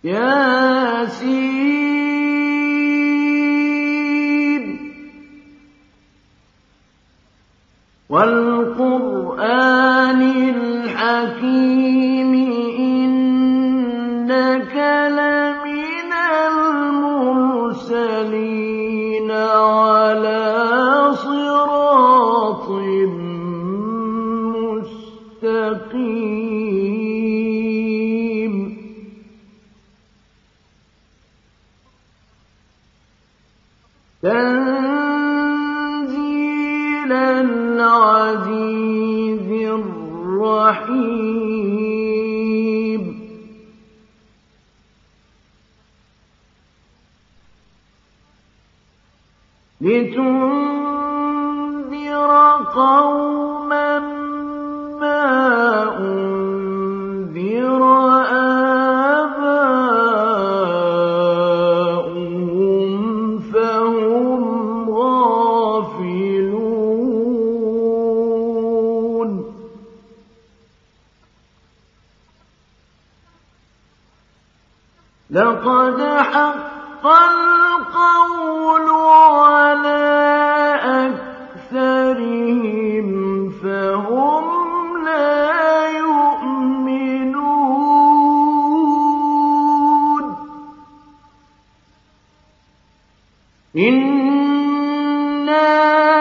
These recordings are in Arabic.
ياسين والقرآن الحكيم إنك لمن المرسلين على صراط مستقيم تنزيل العزيز الرحيم لتنذر قوما ما أنذر آباؤهم فهم غافلون لقد حق القول على أكثرهم فهم لا يؤمنون إنا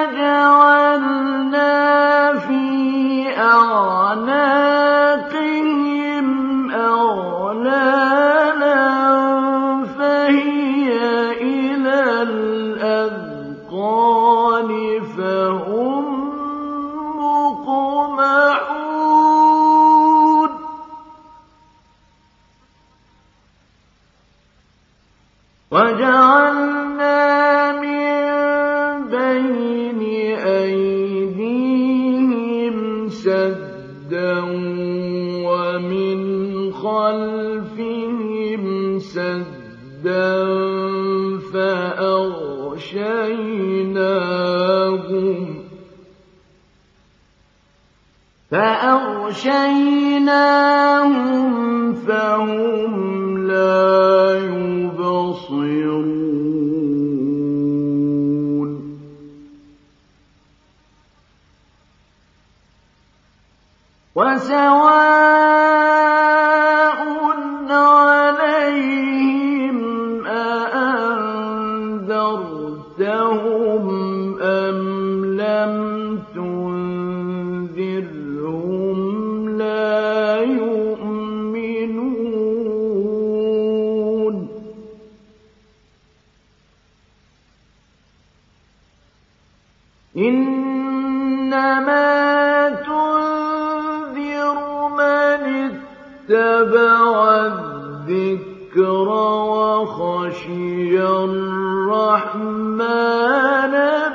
جعلنا في أعناقهم أغلالا فهي إلى الأذقان فهم مقمحون وجعلنا من بين أيديهم سدا ومن خلفهم سدا فأغشيناهم فهم لا يبصرون وسواء عليهم أأنذرتهم أم لم تنذرهم لا يؤمنون إنما اتبع الذكر وخشي الرحمن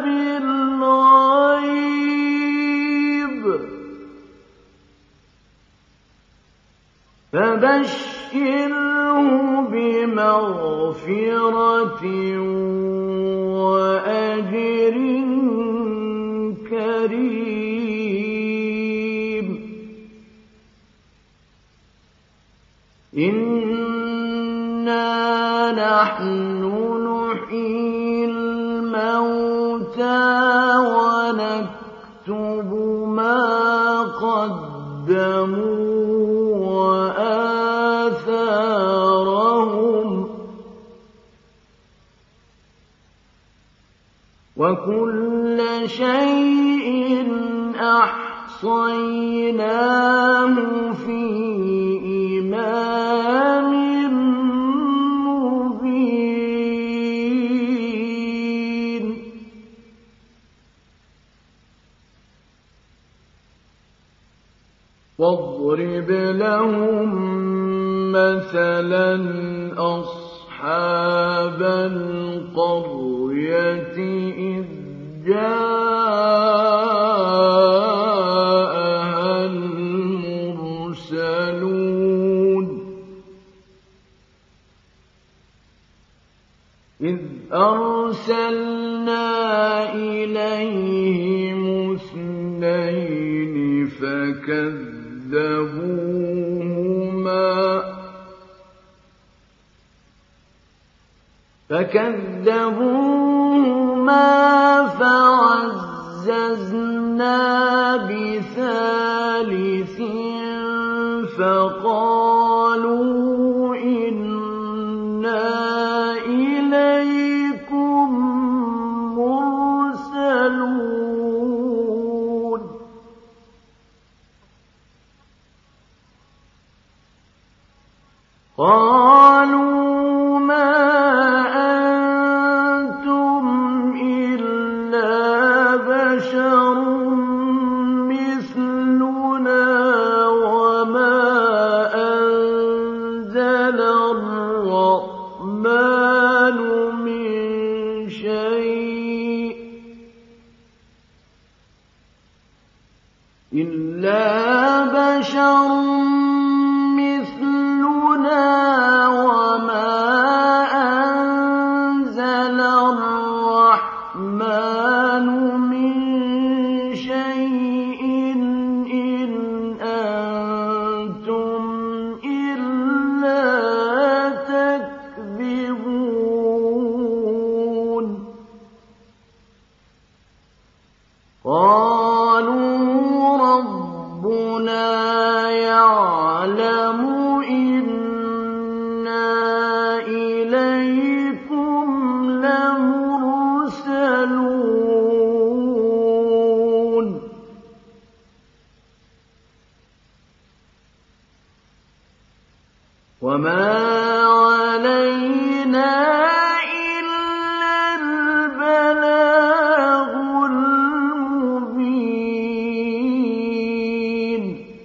بالغيب فبشره بمغفرة وأجر كريم إنا نحن نحيي الموتى ونكتب ما قدموا وآثارهم وكل شيء أحصيناه في إمام مبين واضرب لهم مثلا أصحاب القرية إذ جاءها المرسلون إذ أرسلنا إليهم اثنين فكذبوهما فكذبوهما فعززنا بثالث فقالوا إنا إليكم مرسلون قالوا ما أنتم إلا بشر مثلنا وما أنزل الرحمن من شيء إلا بشر مثلنا وما أنزل الرحمن من شيء إن أنتم إلا تكذبون قالوا ربنا يعلم إنا إليكم لمرسلون وما علينا إلا البلاغ المبين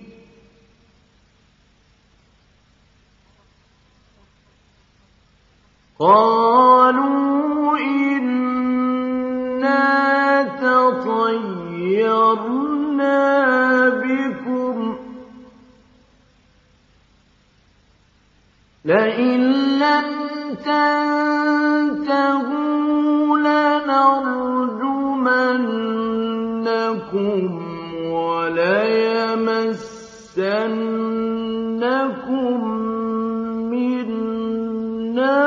قالوا إنا تطيرنا بكم لئن لم تنتهوا لنرجمنكم وليمسنكم منا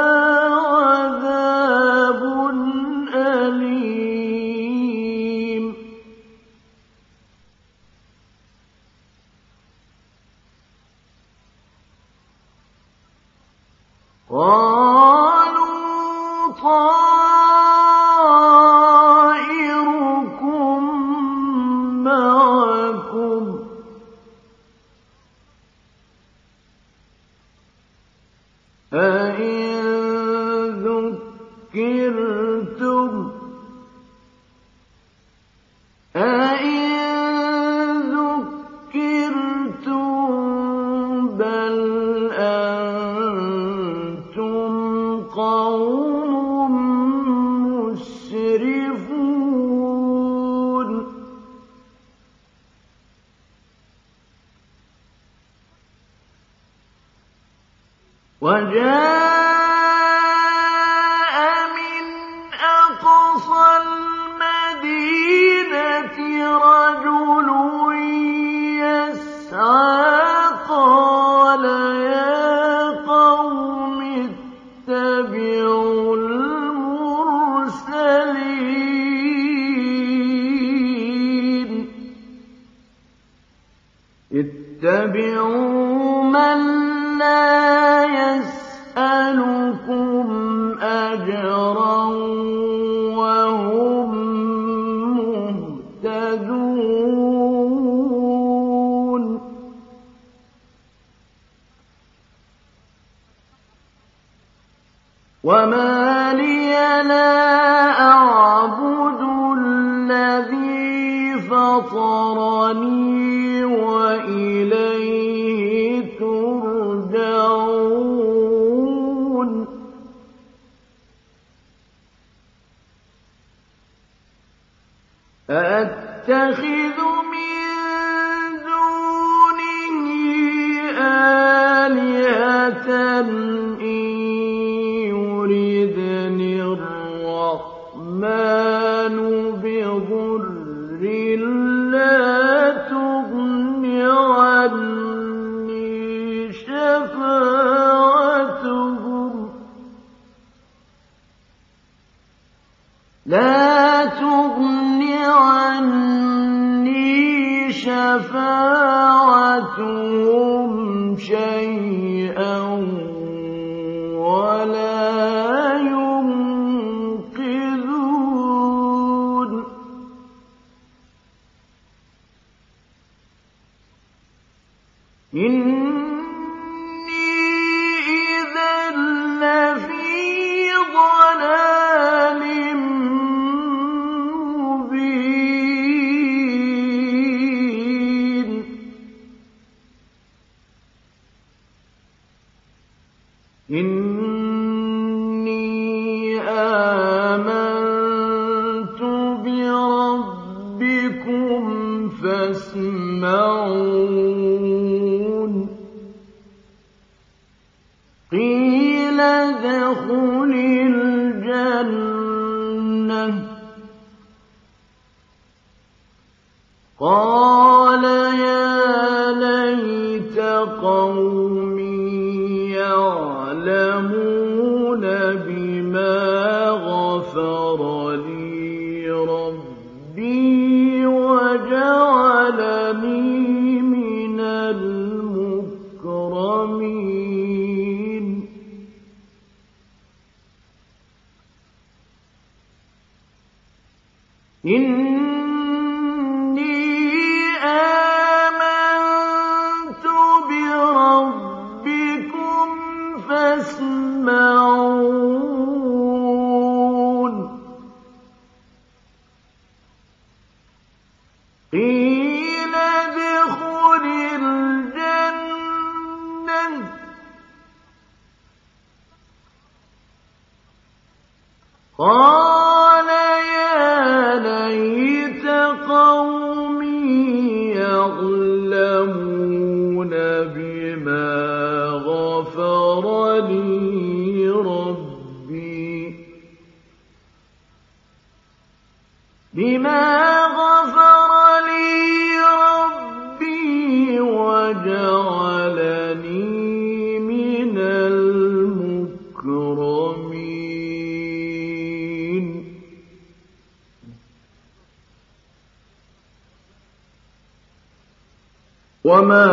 عذاب أليم قالوا طائركم معكم أئن ذكرتم بل أنتم قوم مسرفون وجاء من أقصى المدينة رجل يسعى قال يا قوم اتبعوا المرسلين اتبعوا من لا يسألكم أجرا وهم مهتدون وما لي لا أعبد الذي فطرني وإليه ترجعون أأتخذ من دونه آلهة إن يردني الرحمن بضر لا تغن عني شفاعتهم لا تغن عني شفاعتهم شيئا ولا ينقذون إني إذا لفي ضلال مبين إني آمنت بربكم فاسمعون قيل ادخل الجنة قال يا ليت قومي يعلمون بما غفر لي ربي وجعلني من المكرمين إني آمنت بربكم فاسمعون قيل ادخل الجنة قال يا ليت قومي يعلمون بما غفر لي ربي وجعلني من المكرمين وما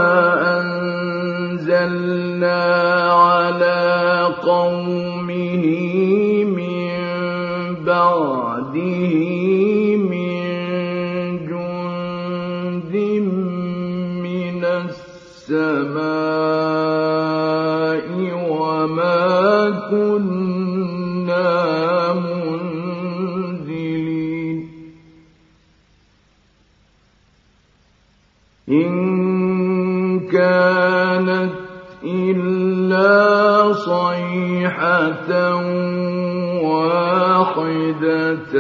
أنزلنا على قومه من بعده من جند من السماء وما كنا منزلين إن كانت إلا صيحة واحدة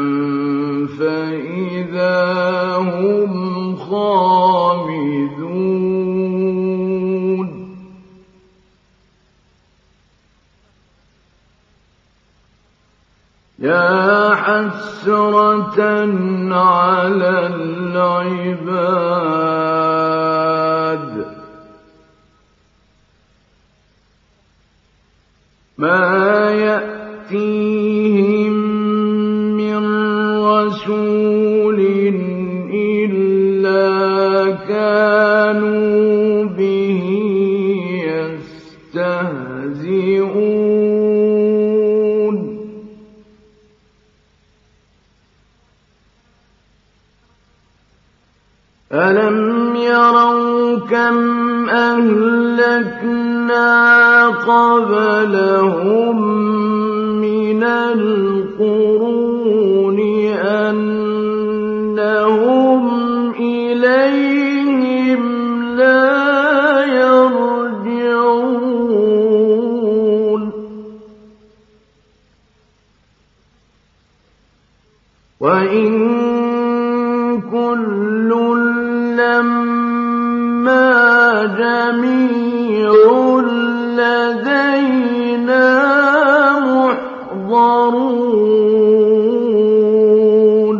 فإذا هم خامدون يا حسرة على العباد ما يأتيهم من رسول إلا كانوا به يستهزئون ألم يروا كم أهلكنا قبلهم من القرون أنهم إليهم لا يرجعون وإن كل لما جميع لدينا محضرون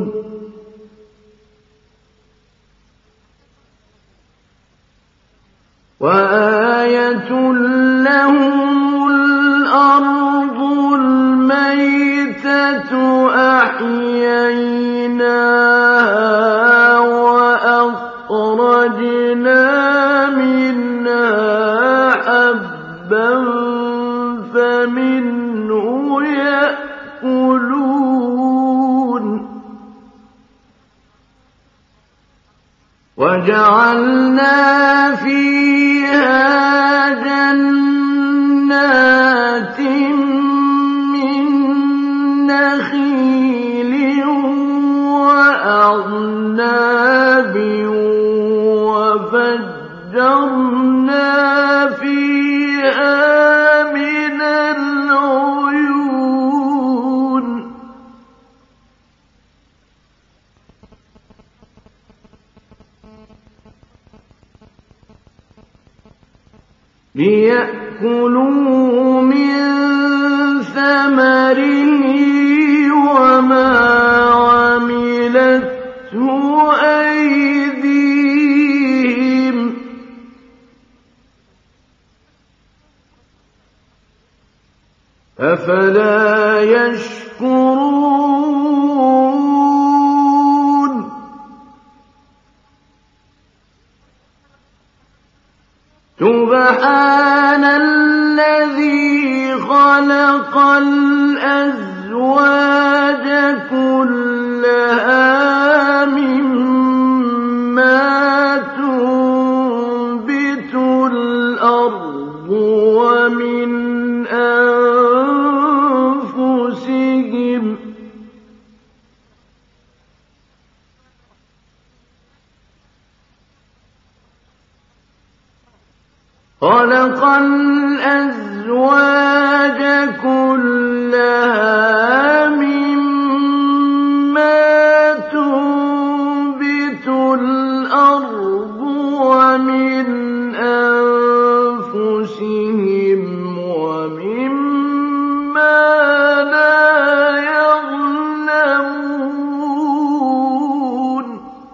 وآية لهم الأرض الميتة أحييناها وأخرجنا منها حبا فمنه يأكلون وجعلنا فيها جنات من نخيل وأعناب وفجرنا فيها من العيون ليأكلوا من ثمره وما عملته أيديهم أفلا يشكرون سبحان الذي خلق الأزواج كلها مما تنبت الأرض ومن أنفسهم خلق الأزواج كلها مما تنبت الأرض ومن أنفسهم ومما لا يعلمون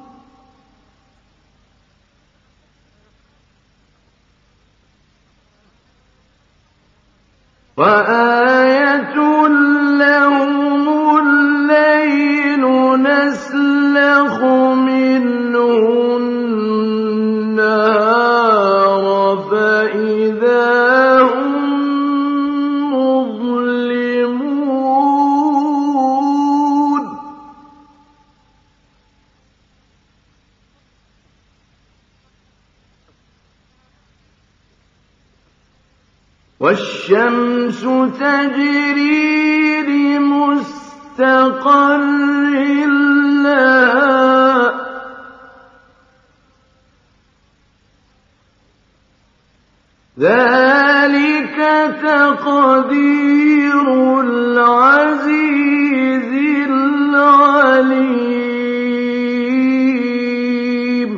وآية لهم الليل نسلخ منه النهار فإذا هم مظلمون والشمس تجري لمستقر لها ذلك تقدير العزيز العليم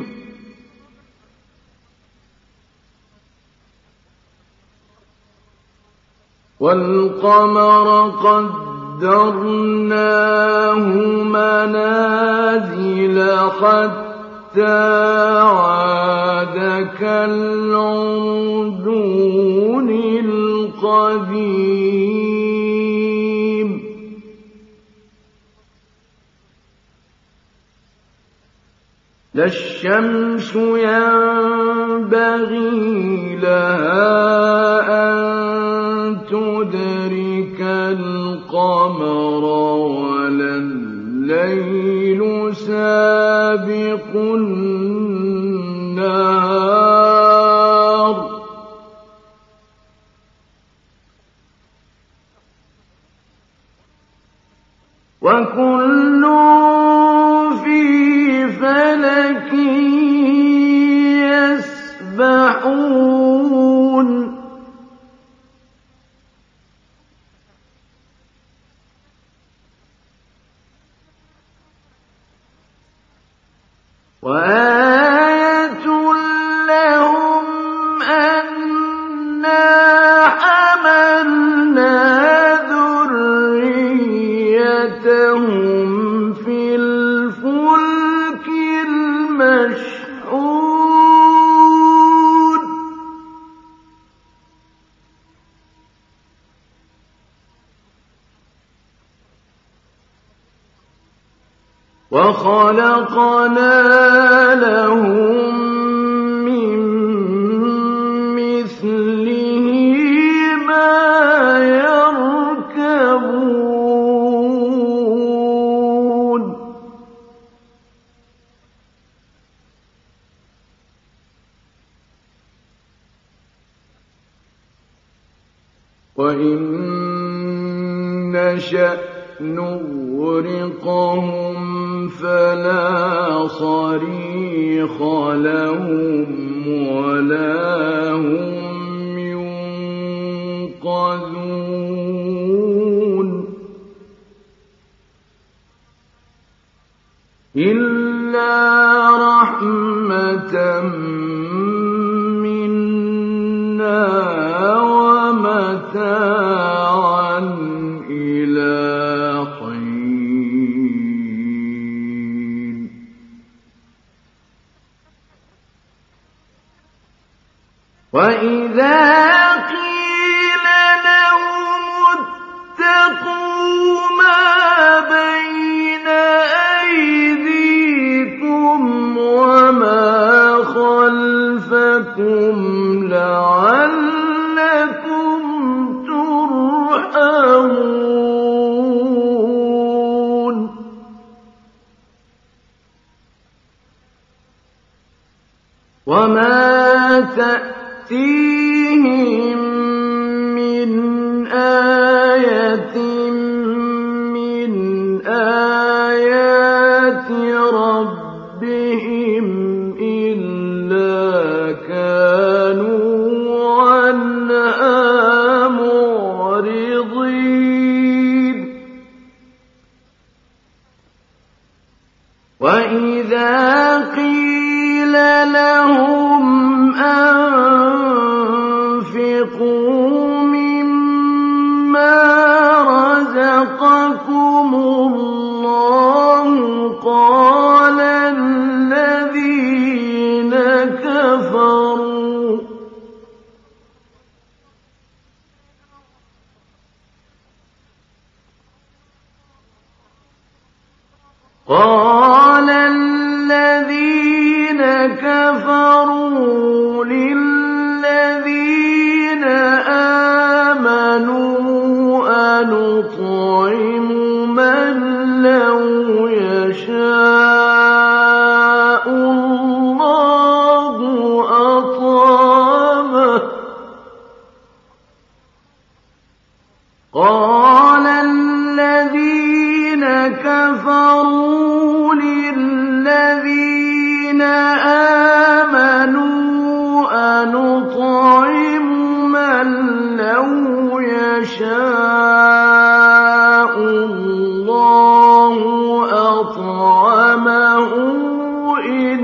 والقمر قدرناه منازل حتى عاد كالعرجون القديم لا الشمس ينبغي لها أن تدرك القمر ولا الليل سابق النهار وكل في فلك يسبحون وآية لهم أنا حملنا ذريتهم في الفلك المشحون وَخَلَقْنَا لَهُم مِّن مِّثْلِهِ مَا يَرْكَبُونَ وَإِن نَّشَأْ نُغْرِقْهُمْ فَلَا صَرِيخَ لَهُمْ وَلَا هُمْ يُنقَذُونَ إِلَّا رَحْمَةً مِّنَّا وَمَتَاعًا إِلَىٰ حِينٍ وَإِذَا قِيلَ لَهُمُ اتَّقُوا مَا بَيْنَ أَيْدِيكُمْ وَمَا خَلْفَكُمْ لَعَلَّكُمْ تُرْحَمُونَ وَمَا تَأْتِيهِم مِّنْ آيَةٍ مِّنْ آيَاتِ رَبِّهِمْ إِلَّا كَانُوا عَنْهَا مُعْرِضِينَ وَإِذَا قِيلَ لَهُمْ أَنفِقُوا مِمَّا رَزَقَكُمُ اللَّهُ قَالَ الَّذِينَ كَفَرُوا لِلَّذِينَ آمَنُوا أَنُطْعِمُ مَن لَّوْ يَشَاءُ اللَّهُ أَطْعَمَهُ قَالَ الَّذِينَ كَفَرُوا لِلَّذِينَ آمَنُوا أَنُطْعِمُ مَن لَّوْ يَشَاءُ اللَّهُ أَطْعَمَهُ إِنْ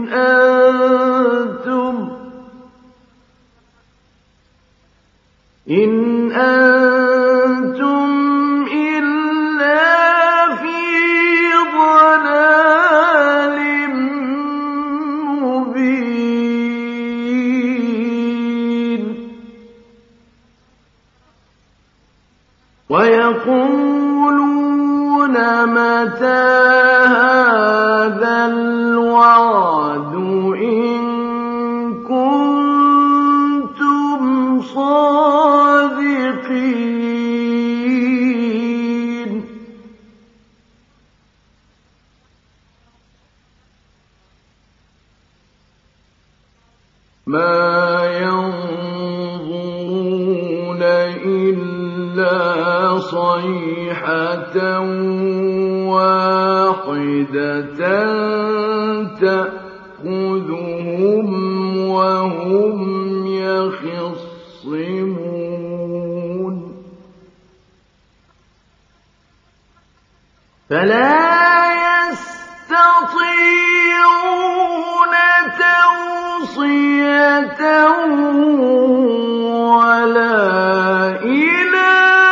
أَنتُمْ إِلَّا فِي ضَلَالٍ مُّبِينٍ وَيَقُولُونَ مَتَىٰ هَٰذَا الْوَعْدُ إِن كُنتُمْ صَادِقِينَ مَا يَنظُرُونَ إِلَّا صَيْحَةً وَاحِدَةً تَأْخُذُهُمْ وَهُمْ يَخِصِّمُونَ فَلَا يَسْتَطِيعُونَ تَوْصِيَةً وَلَا إِلَىٰ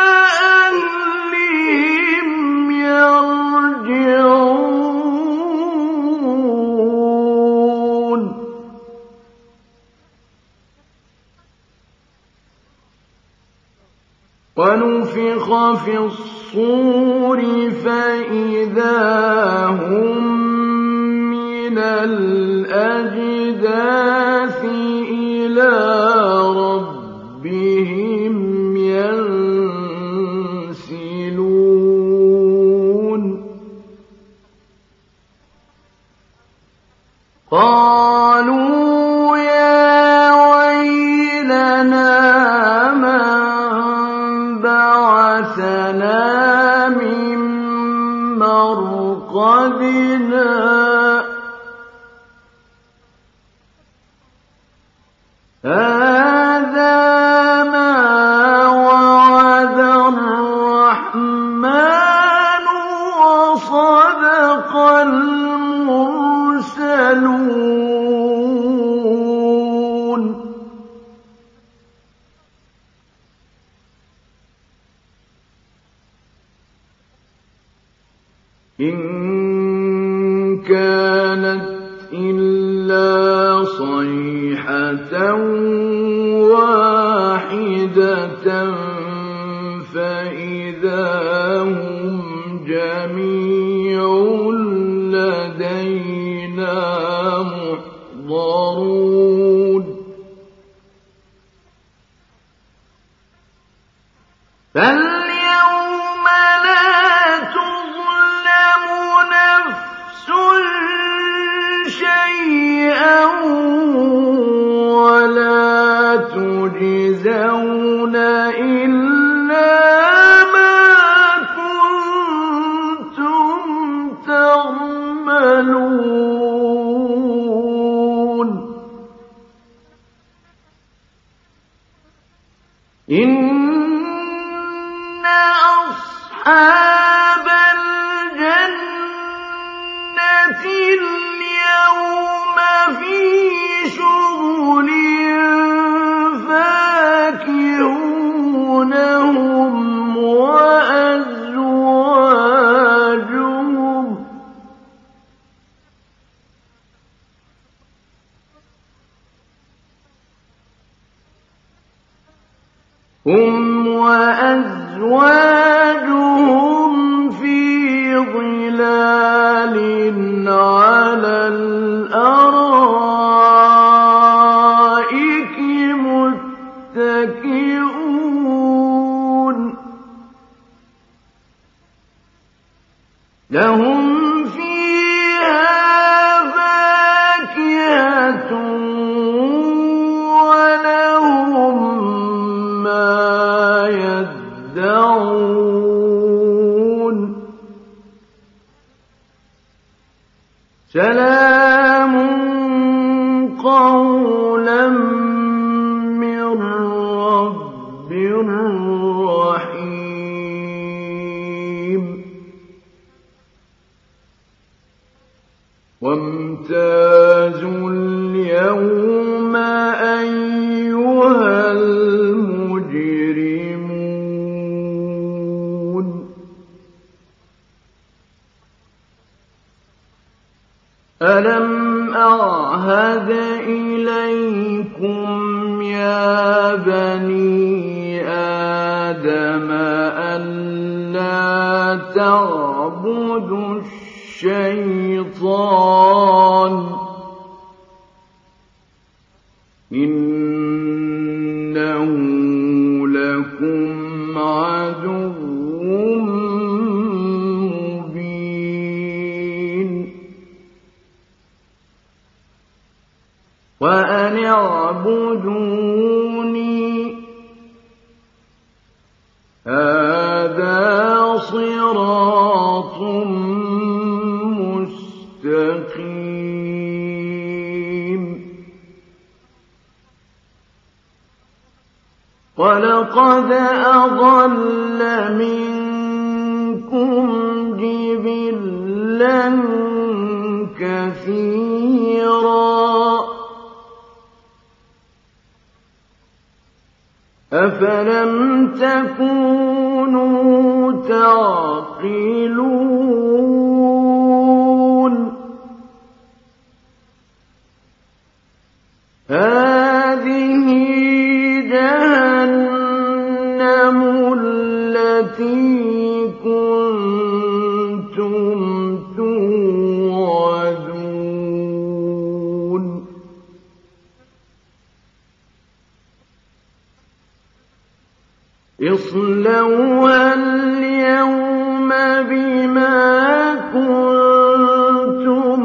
أَهْلِهِمْ يَرْجِعُونَ ونفخ في الصور فإذا هم من الأجداث إلى ربهم ينسلون قالوا يا ويلنا من بعثنا من مرقدنا هذا ما وعد الرحمن وصدق المرسلون إن كانت إلا صيحة واحدة فإذا هم جميع لدينا محضرون فاليوم لا تظلم نفس شيئا ولا تجزون إلا ما كنتم تعملون إن أصحاب الجنة اليوم في شغل فاكهون هم وأزواجهم في ظلال على الأرائك متكئون لهم فيها فاكهة ولهم ما يدعون سلام قولا من رب رحيم وامتازوا اليوم أيها المجرمون ألم أعهد إليكم يا بني آدم ألا تعبدوا الشيطان إنه لكم عدو مبين وأن اعبدوني هذا صراط مستقيم ولقد أضل منكم جبلا كثيرا أفلم تكونوا تعقلون هذه جهنم التي كنتم توعدون اصلوها اليوم بما كنتم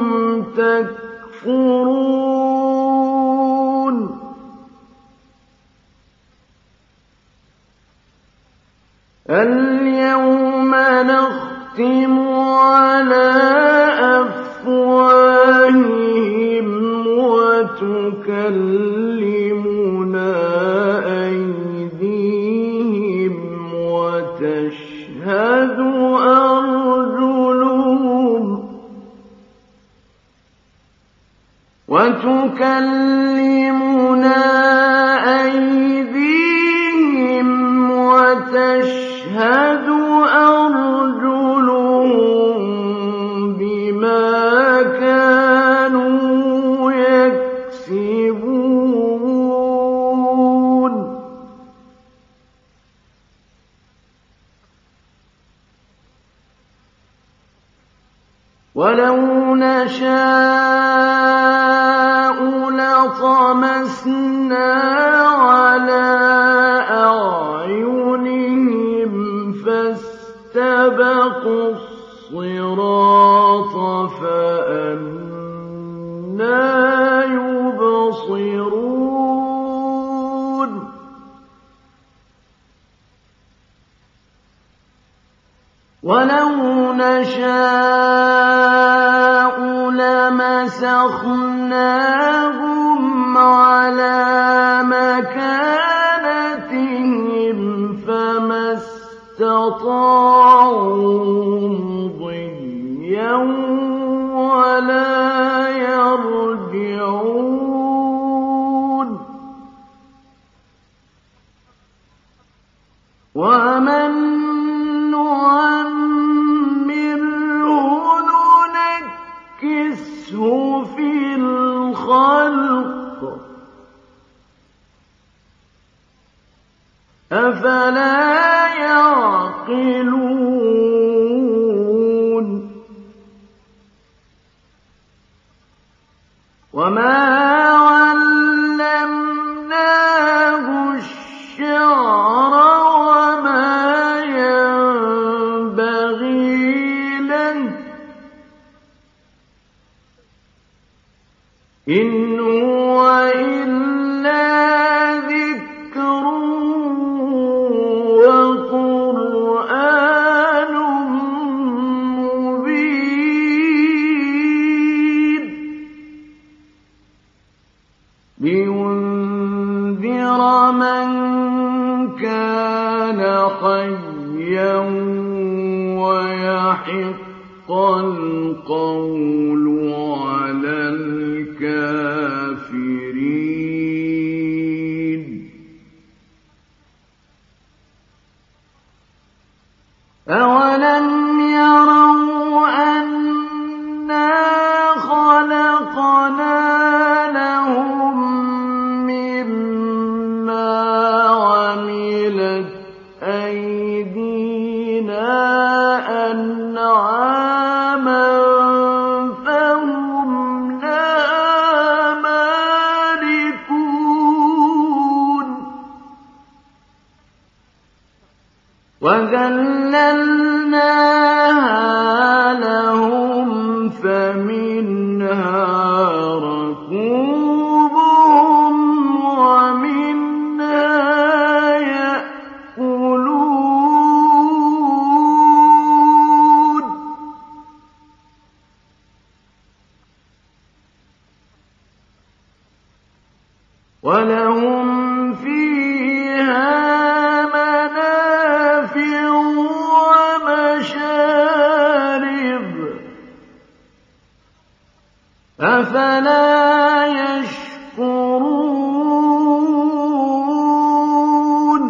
تكفرون اليوم نختم على أفواههم وتكلمنا أيديهم وتشهد أرجلهم بما كانوا يكسبون ولو نشاء لطمسنا على أعينهم فاستبقوا الصراط فأنى يبصرون ولو نشاء لمسخناهم على مكانتهم فما استطاعوا مضيا ولا يرجعون ومن نعمره ننكسه في الخلق أفلا يعقلون وما علمناه الشعر وما ينبغي له إن هو إلا ذكر وقرآن مبين لينذر من كان حيا ويحق القول على الكافرين أولم يروا أنا خلقنا لهم مما عملت أيدينا أنعاما فهم لها مالكون وذللناها لهم فمنها ركوبهم ومنها يأكلون ولهم فيها منافع ومشارب أفلا يشكرون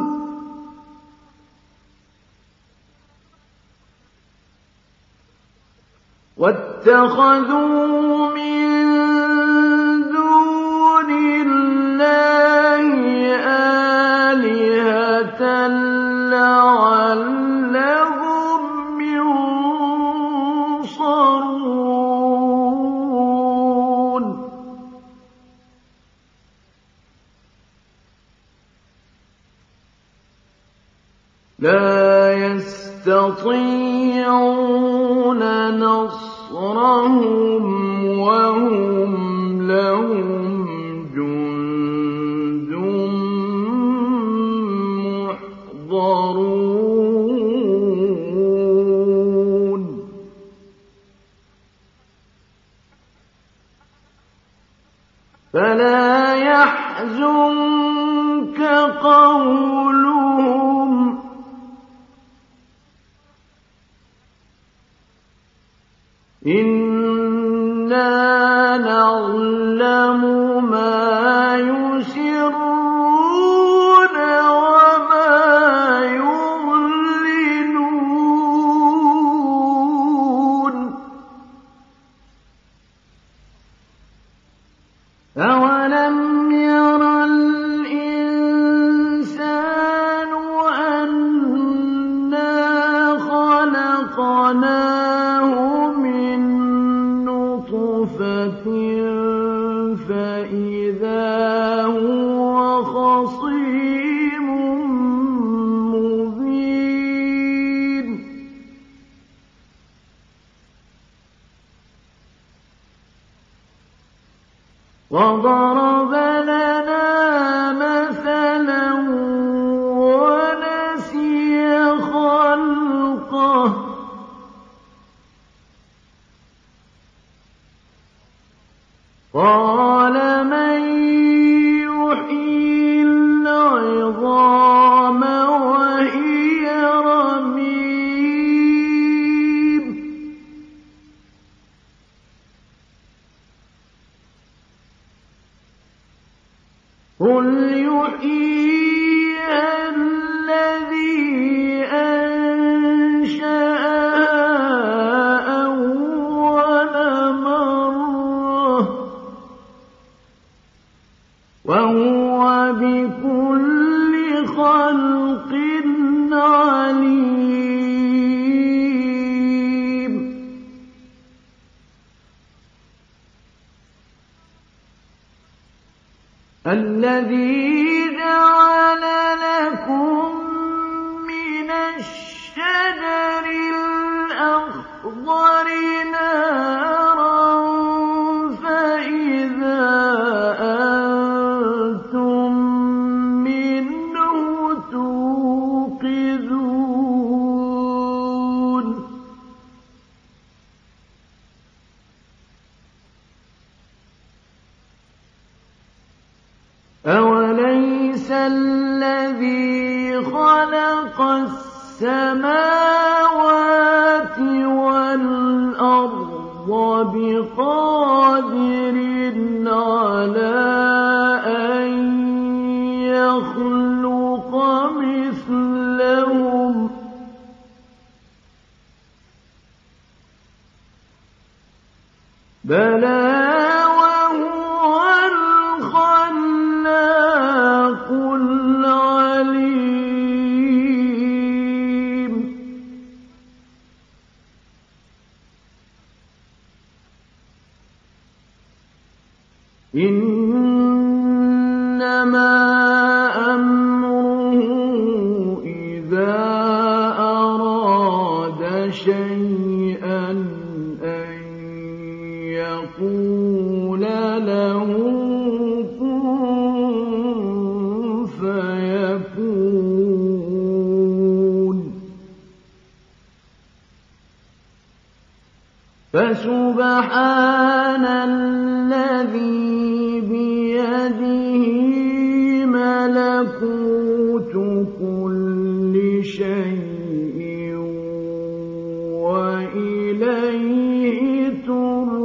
واتخذوا من دون الله آلهة لعلهم لا يستطيعون نصرهم وهم لهم جند محضرون فلا يحزنك قولهم إنا نعلم ما يسرون وما يعلنون أولم ير الإنسان أنا خلقناه من نطفة فإذا هو خصيم مبين وضرب لنا مثلا ونسي خلقه قال من يحيي العظام وهي رميم قل يحييها الذي أنشأها أول مرة وهو بكل خلق عليم الذي جعل لكم من الشجر الأخضر نارا فإذا أنتم منه توقدون أوليس الذي خلق السماوات والأرض بقادر على أن يخلق مثلهم بلى وهو الخلاق العليم إنما أمره إذا أراد شيئا أن يقول له كن فيكون فسبحان الذي بيده ملكوت كل شيء وإليه ترجعون